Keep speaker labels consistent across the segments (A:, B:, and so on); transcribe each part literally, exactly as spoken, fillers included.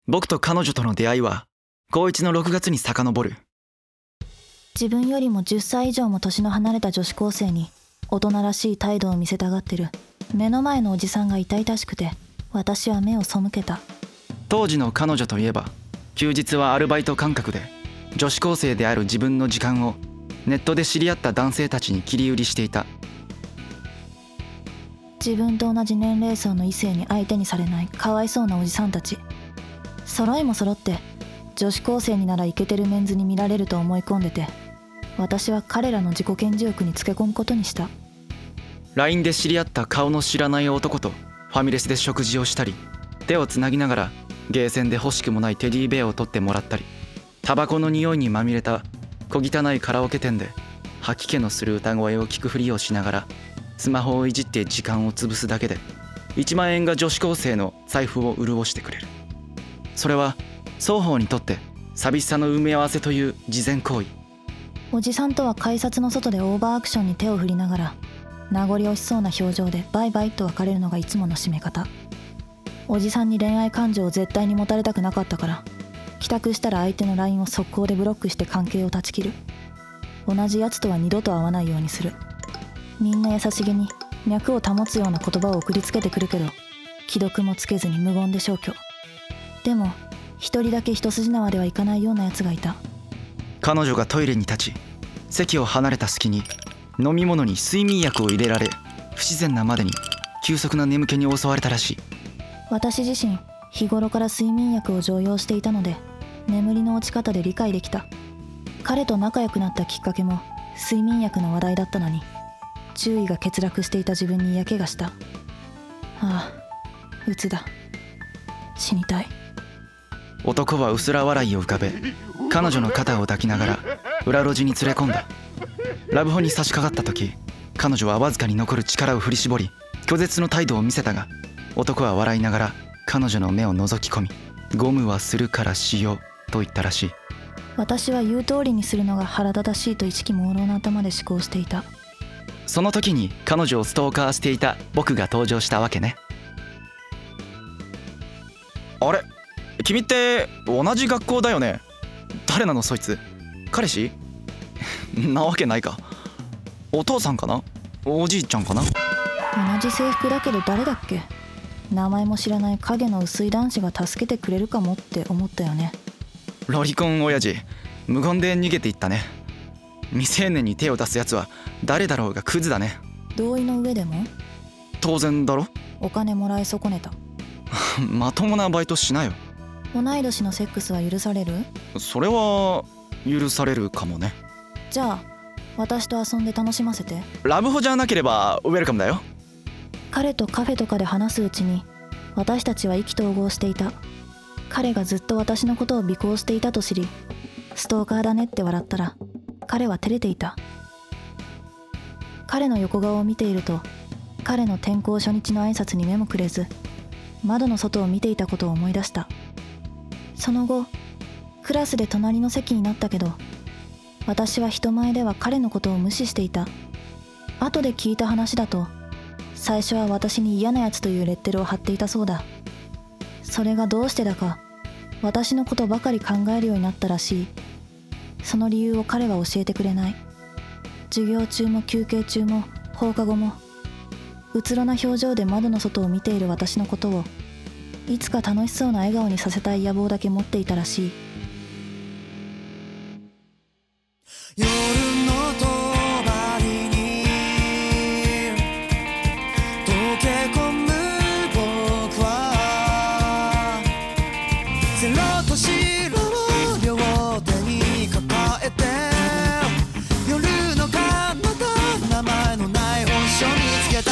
A: 僕と彼女との出会いは高いちのろくがつに遡る。
B: 自分よりもじゅっさい以上も年の離れた女子高生に大人らしい態度を見せたがってる目の前のおじさんが痛々しくて、私は目を背けた。
A: 当時の彼女といえば、休日はアルバイト感覚で女子高生である自分の時間をネットで知り合った男性たちに切り売りしていた。
B: 自分と同じ年齢層の異性に相手にされないかわいそうなおじさんたち。揃いも揃って女子高生にならイケてるメンズに見られると思い込んでて、私は彼らの自己顕示欲につけ込むことにした。
A: ライン で知り合った顔の知らない男とファミレスで食事をしたり、手をつなぎながらゲーセンで欲しくもないテディベアを取ってもらったり、タバコの匂いにまみれた小汚いカラオケ店で吐き気のする歌声を聞くふりをしながらスマホをいじって時間を潰すだけでいちまんえんが女子高生の財布を潤してくれる。それは双方にとって寂しさの埋め合わせという慈善行為。
B: おじさんとは改札の外でオーバーアクションに手を振りながら名残惜しそうな表情でバイバイと別れるのがいつもの締め方。おじさんに恋愛感情を絶対に持たれたくなかったから、帰宅したら相手の ライン を速攻でブロックして関係を断ち切る。同じやつとは二度と会わないようにする。みんな優しげに脈を保つような言葉を送りつけてくるけど、既読もつけずに無言で消去。でも一人だけ一筋縄ではいかないようなやつがいた。
A: 彼女がトイレに立ち、席を離れた隙に飲み物に睡眠薬を入れられ、不自然なまでに急速な眠気に襲われたらしい。
B: 私自身日頃から睡眠薬を常用していたので、眠りの落ち方で理解できた。彼と仲良くなったきっかけも睡眠薬の話題だったのに、注意が欠落していた自分に嫌気がした。ああ、鬱だ。死にたい。
A: 男は薄ら笑いを浮かべ、彼女の肩を抱きながら裏路地に連れ込んだ。ラブホに差し掛かった時、彼女はわずかに残る力を振り絞り拒絶の態度を見せたが、男は笑いながら彼女の目を覗き込み、ゴムはするからしようと言ったらしい。
B: 私は言う通りにするのが腹立たしいと意識朦朧な頭で思考していた。
A: その時に彼女をストーカーしていた僕が登場したわけね。あれ、君って同じ学校だよね。誰なのそいつ。彼氏？なわけないか。お父さんかな？おじいちゃんかな？
B: 同じ制服だけど誰だっけ。名前も知らない影の薄い男子が助けてくれるかもって思ったよね。
A: ロリコン親父、無言で逃げていったね。未成年に手を出すやつは誰だろうがクズだね。
B: 同意の上でも？
A: 当然だろ。
B: お金もらい損ねた。
A: まともなバイトしなよ。
B: 同い年のセックスは許される？
A: それは許されるかもね。
B: じゃあ私と遊んで楽しませて。
A: ラブホじゃなければウェルカムだよ。
B: 彼とカフェとかで話すうちに私たちは意気投合していた。彼がずっと私のことを尾行していたと知り、ストーカーだねって笑ったら彼は照れていた。彼の横顔を見ていると、彼の転校初日の挨拶に目もくれず窓の外を見ていたことを思い出した。その後クラスで隣の席になったけど、私は人前では彼のことを無視していた。後で聞いた話だと、最初は私に嫌なやつというレッテルを貼っていたそうだ。それがどうしてだか私のことばかり考えるようになったらしい。その理由を彼は教えてくれない。授業中も休憩中も放課後も、うつろな表情で窓の外を見ている私のことをいつか楽しそうな笑顔にさせたい野望だけ持っていたらしい。
C: 夜の帳に溶け込む僕は、ゼロと白を両手に抱えて、夜の彼方名前のない本書見つけた。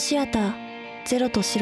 B: シアターゼロと白。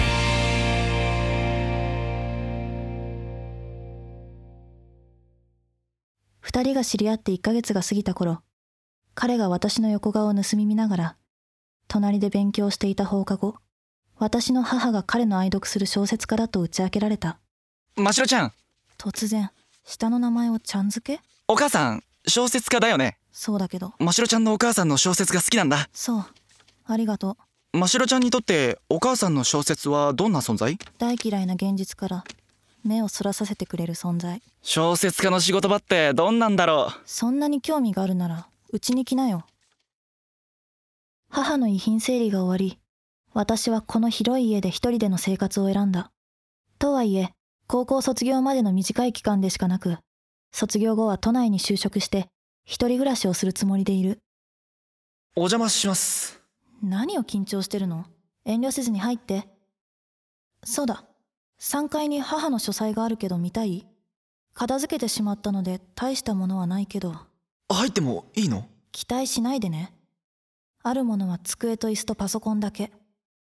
B: 二人が知り合っていっかげつが過ぎた頃、彼が私の横顔を盗み見ながら隣で勉強していた放課後、私の母が彼の愛読する小説家だと打ち明けられた。
A: ましろちゃん。
B: 突然下の名前をちゃん付け。
A: お母さん小説家だよね。
B: そうだけど。
A: ましろちゃんのお母さんの小説が好きなんだ。
B: そう、ありがと
A: う。ましろちゃんにとってお母さんの小説はどんな存在？
B: 大嫌いな現実から目をそらさせてくれる存在。
A: 小説家の仕事場ってどんなんだろう。
B: そんなに興味があるならうちに来なよ。母の遺品整理が終わり、私はこの広い家で一人での生活を選んだ。とはいえ高校卒業までの短い期間でしかなく、卒業後は都内に就職して一人暮らしをするつもりでいる。
A: お邪魔します。
B: 何を緊張してるの？遠慮せずに入って。そうだ、さんがいに母の書斎があるけど見たい？片付けてしまったので大したものはないけど。
A: 入ってもいいの？
B: 期待しないでね。あるものは机と椅子とパソコンだけ。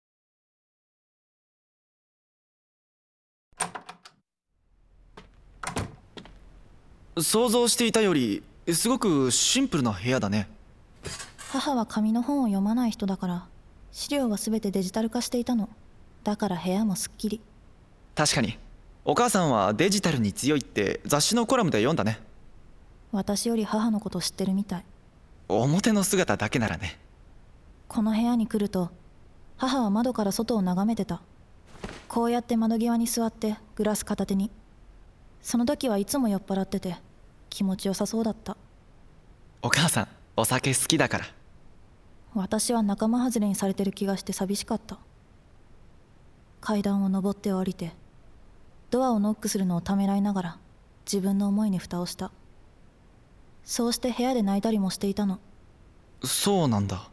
A: 想像していたよりすごくシンプルな部屋だね。
B: 母は紙の本を読まない人だから、資料は全てデジタル化していたの。だから部屋もすっきり。
A: 確かにお母さんはデジタルに強いって雑誌のコラムで読んだね。
B: 私より母のこと知ってるみたい。
A: 表の姿だけならね。
B: この部屋に来ると母は窓から外を眺めてた。こうやって窓際に座ってグラス片手に。その時はいつも酔っ払ってて気持ちよさそうだった。
A: お母さんお酒好きだから。
B: 私は仲間外れにされてる気がして寂しかった。階段を上って降りてドアをノックするのをためらいながら自分の思いに蓋をした。そうして部屋で泣いたりもしていたの。
A: そうなんだ。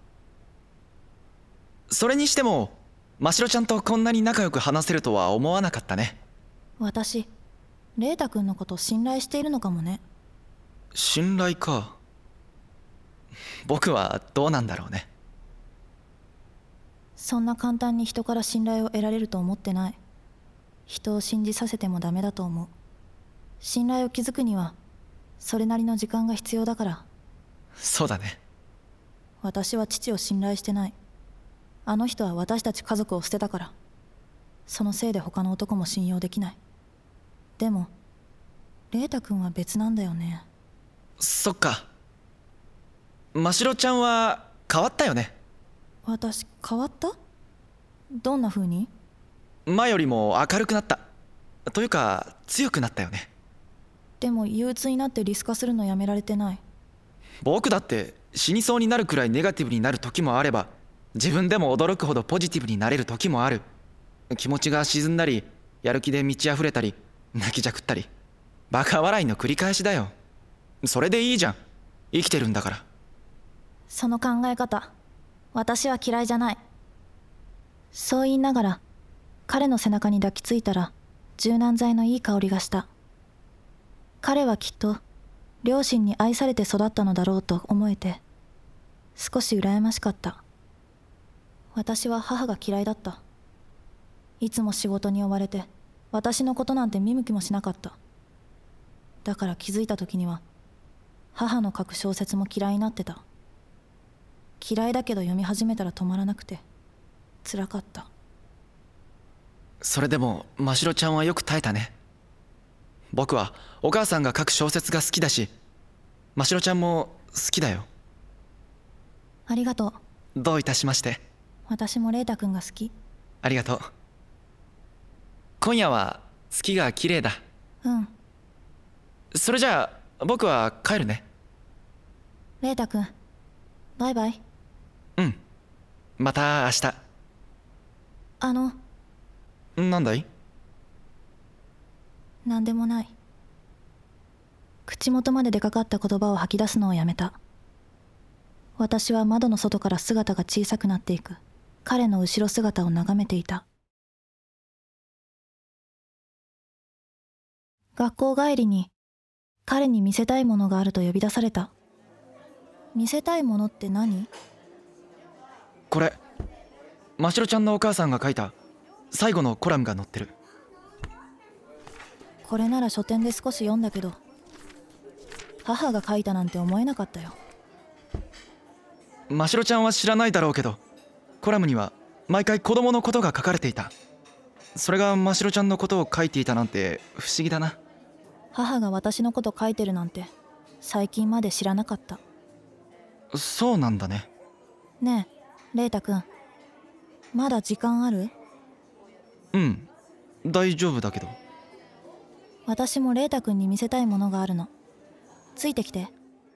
A: それにしてもましろちゃんとこんなに仲良く話せるとは思わなかったね。
B: 私レイタ君のこと信頼しているのかもね。
A: 信頼か。僕はどうなんだろうね。
B: そんな簡単に人から信頼を得られると思ってない。人を信じさせてもダメだと思う。信頼を築くにはそれなりの時間が必要だから。
A: そうだね。
B: 私は父を信頼してない。あの人は私たち家族を捨てたから。そのせいで他の男も信用できない。でもレイタ君は別なんだよね。
A: そっか。ましろちゃんは変わったよね。
B: 私変わった？どんな風に？
A: 前よりも明るくなったというか強くなったよね。
B: でも憂鬱になってリス化するのやめられてない。
A: 僕だって死にそうになるくらいネガティブになる時もあれば、自分でも驚くほどポジティブになれる時もある。気持ちが沈んだり、やる気で満ち溢れたり、泣きじゃくったり、バカ笑いの繰り返しだよ。それでいいじゃん、生きてるんだから。
B: その考え方私は嫌いじゃない。そう言いながら彼の背中に抱きついたら柔軟剤のいい香りがした。彼はきっと両親に愛されて育ったのだろうと思えて少し羨ましかった。私は母が嫌いだった。いつも仕事に追われて私のことなんて見向きもしなかった。だから気づいた時には母の書く小説も嫌いになってた。嫌いだけど読み始めたら止まらなくて辛かった。
A: それでもましろちゃんはよく耐えたね。僕はお母さんが書く小説が好きだし、ましろちゃんも好きだよ。
B: ありがと
A: う。どういたしまして。
B: 私もレイタ君が好き。
A: ありがとう。今夜は月が綺麗だ。
B: うん。
A: それじゃあ僕は帰るね。
B: レイタ君バイバイ。
A: うん、また明日。
B: あの
A: なんだい？
B: なんでもない。口元まで出かかった言葉を吐き出すのをやめた。私は窓の外から姿が小さくなっていく彼の後ろ姿を眺めていた。学校帰りに彼に見せたいものがあると呼び出された。見せたいものって何？
A: これましろちゃんのお母さんが書いた最後のコラムが載ってる。
B: これなら書店で少し読んだけど、母が書いたなんて思えなかったよ。
A: ましろちゃんは知らないだろうけど、コラムには毎回子供のことが書かれていた。それがましろちゃんのことを書いていたなんて不思議だな。
B: 母が私のこと書いてるなんて最近まで知らなかった。
A: そうなんだね。
B: ねえ、レイタくん、まだ時間ある？
A: うん、大丈夫だけど。
B: 私もレイタくんに見せたいものがあるの。ついてきて。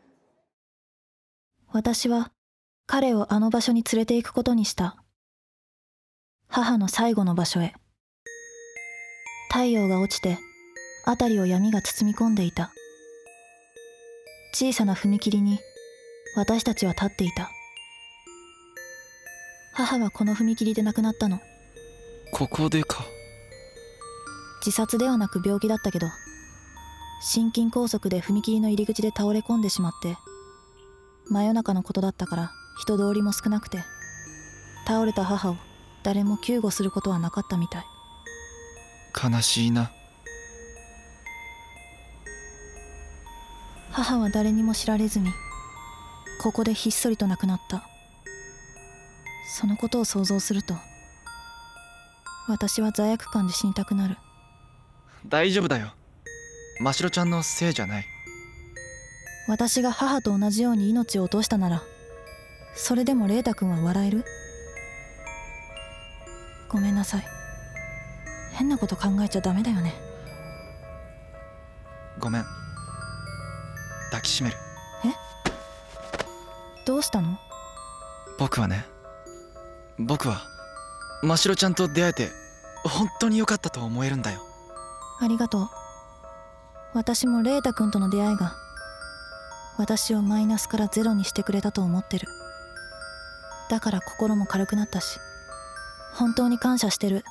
B: 私は彼をあの場所に連れて行くことにした。母の最後の場所へ。太陽が落ちて辺りを闇が包み込んでいた。小さな踏切に私たちは立っていた。母はこの踏切で亡くなったの。
A: ここでか。
B: 自殺ではなく病気だったけど、心筋梗塞で踏切の入り口で倒れ込んでしまって、真夜中のことだったから人通りも少なくて、倒れた母を誰も救護することはなかったみたい。
A: 悲しいな。
B: 母は誰にも知られずにここでひっそりと亡くなった。そのことを想像すると私は罪悪感で死にたくなる。
A: 大丈夫だよ。ましろちゃんのせいじゃない。
B: 私が母と同じように命を落としたなら、それでもレイタ君は笑える？ごめんなさい。変なこと考えちゃダメだよね。
A: ごめん。抱きしめる。
B: え？どうしたの？
A: 僕はね、僕はましろちゃんと出会えて本当に良かったと思えるんだよ。
B: ありがとう。私もレイタ君との出会いが私をマイナスからゼロにしてくれたと思ってる。だから心も軽くなったし、本当に感謝してる。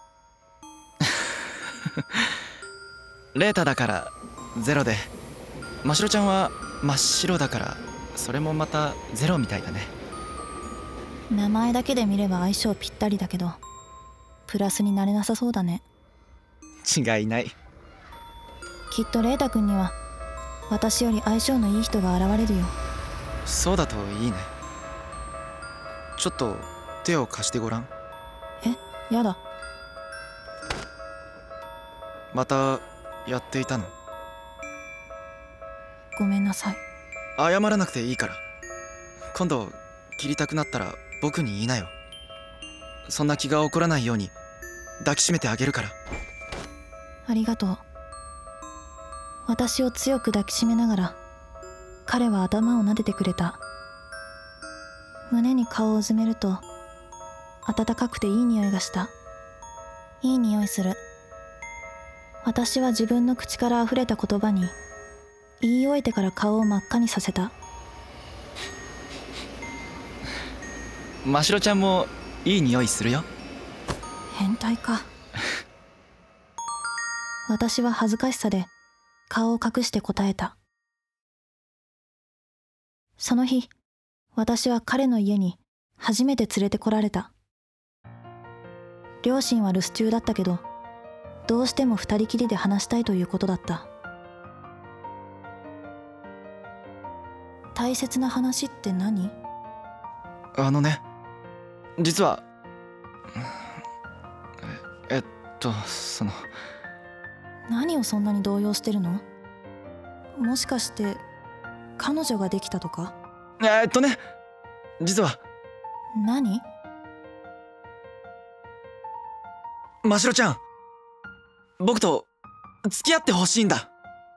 A: レータだからゼロで、ましろちゃんは真っ白だからそれもまたゼロみたいだね。
B: 名前だけで見れば相性ぴったりだけど、プラスになれなさそうだね。
A: 違いない。
B: きっとレイタ君には私より相性のいい人が現れるよ。
A: そうだといいね。ちょっと手を貸してごらん。
B: え、やだ。
A: またやっていたの？
B: ごめんなさい。
A: 謝らなくていいから。今度切りたくなったら僕に言いなよ。そんな気が起こらないように抱きしめてあげるから。
B: ありがとう。私を強く抱きしめながら彼は頭を撫でてくれた。胸に顔をうずめると暖かくていい匂いがした。いい匂いする。私は自分の口からあふれた言葉に言い終えてから顔を真っ赤にさせた。
A: ましろちゃんもいい匂いするよ。
B: 変態か。私は恥ずかしさで顔を隠して答えた。その日、私は彼の家に初めて連れてこられた。両親は留守中だったけど、どうしても二人きりで話したいということだった。大切な話って何？
A: あのね、実はええっとその
B: 何をそんなに動揺してるの？もしかして彼女ができたとか？
A: えっとね実は
B: 何？
A: ましろちゃん、僕と付き合ってほしいんだ。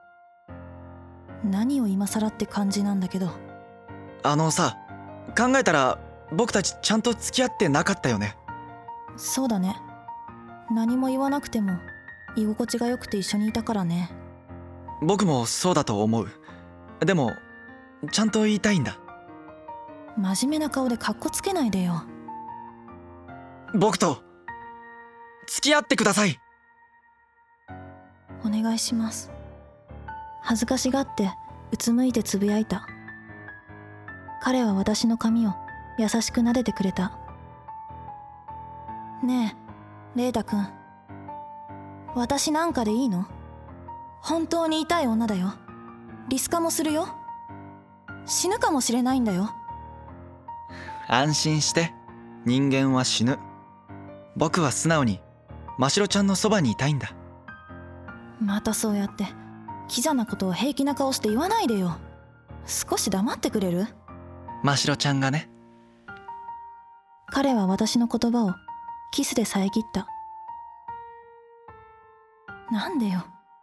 B: 何を今更って感じなんだけど。
A: あのさ、考えたら僕たちちゃんと付き合ってなかったよね。
B: そうだね。何も言わなくても居心地が良くて一緒にいたからね。
A: 僕もそうだと思う。でもちゃんと言いたいんだ。
B: 真面目な顔でカッコつけないでよ。
A: 僕と付き合ってください。
B: お願いします。恥ずかしがってうつむいてつぶやいた。彼は私の髪を優しく撫でてくれた。 ねえ、レイタくん。私なんかでいいの？本当に痛い女だよ。リスカもするよ。死ぬかもしれないんだよ。
A: 安心して。人間は死ぬ。僕は素直にましろちゃんのそばにいたいんだ。
B: またそうやってキザなことを平気な顔して言わないでよ。少し黙ってくれる？
A: ましろちゃんがね。
B: 彼は私の言葉をキスで遮った。なんでよ。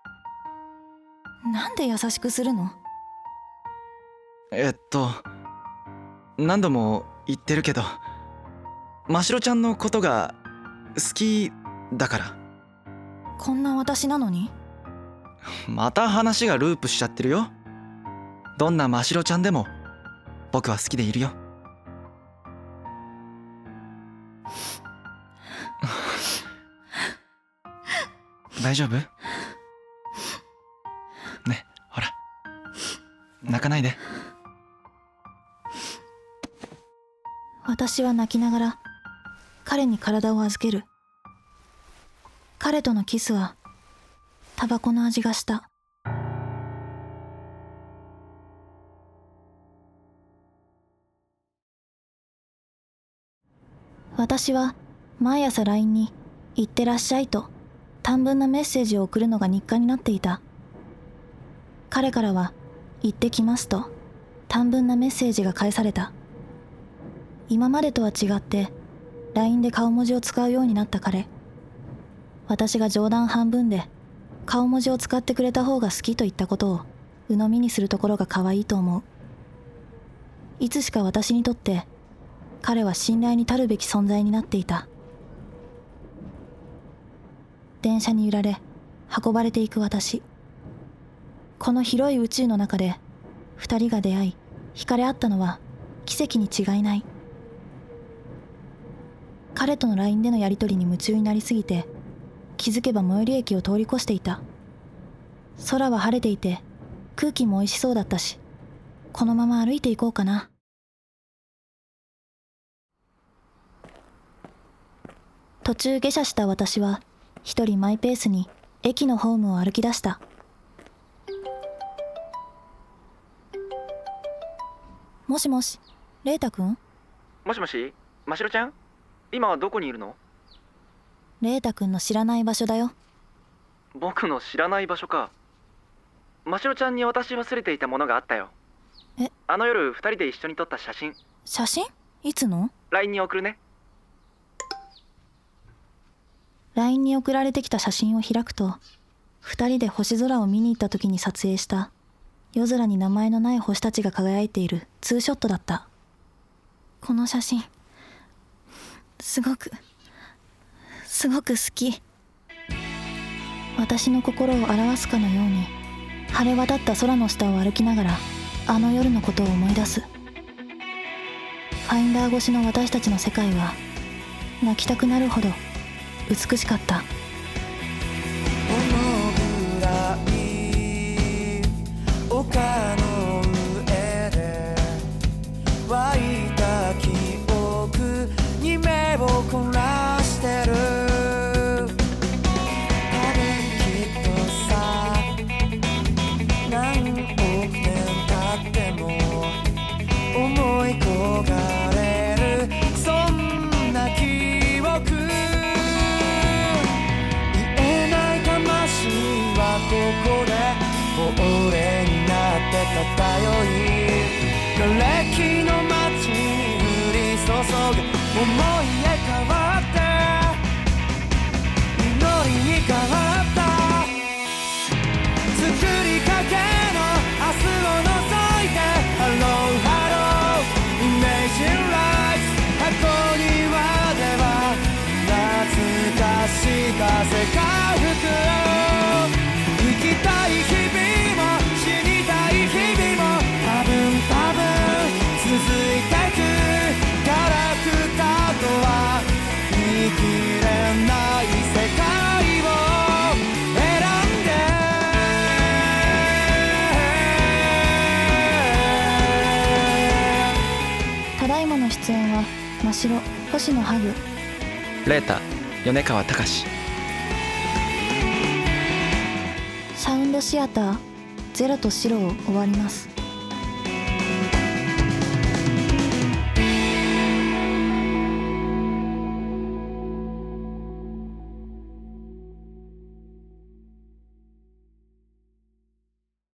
B: なんで優しくするの？
A: えっと何度も言ってるけど、ましろちゃんのことが好きだから。
B: こんな私なのに？
A: また話がループしちゃってるよ。どんなましろちゃんでも僕は好きでいるよ。大丈夫？ね、ほら、泣かないで。
B: 私は泣きながら彼に体を預ける。彼とのキスはタバコの味がした。私は毎朝 ライン に「いってらっしゃい」と短文なメッセージを送るのが日課になっていた。彼からは「行ってきます」と短文なメッセージが返された。今までとは違って ライン で顔文字を使うようになった彼。私が冗談半分で顔文字を使ってくれた方が好きと言ったことを鵜呑みにするところが可愛いと思う。いつしか私にとって彼は信頼に足るべき存在になっていた。電車に揺られ運ばれていく私。この広い宇宙の中で二人が出会い惹かれ合ったのは奇跡に違いない。彼との ライン でのやり取りに夢中になりすぎて気づけば最寄り駅を通り越していた。空は晴れていて空気も美味しそうだったし、このまま歩いていこうかな。途中下車した私は一人マイペースに駅のホームを歩き出した。もしもし、レイタくん？
A: もしもし、ましろちゃん？今はどこにいるの？
B: レイタくんの知らない場所だよ。
A: 僕の知らない場所か。ましろちゃんに渡し忘れていたものがあったよ。
B: え？
A: あの夜二人で一緒に撮った写真。
B: 写真？いつの？
A: ライン に送るね。
B: ライン に送られてきた写真を開くと、二人で星空を見に行った時に撮影した夜空に名前のない星たちが輝いているツーショットだった。この写真すごくすごく好き。私の心を表すかのように晴れ渡った空の下を歩きながらあの夜のことを思い出す。ファインダー越しの私たちの世界は泣きたくなるほど美しかった。
C: このぐらい丘の上で湧いた記憶に目を凝らしてる。多分きっとさ、何億年経っても思い焦がれるそんな記憶。ここで俺になって漂い瓦礫の街に降り注ぐ思いへ変わって祈りに変わった。作りかけの明日を覗いてハローハローイメージライツ箱庭では懐かしか風が吹く。生きたい日々も死にたい日々も多分多分続いてく。ガラクタとは言い切れない世界を選んで。
B: ただいまの出演は真白、星野ハグ。
A: レータ米川隆。
B: サウンドシアターゼロと白を終わります。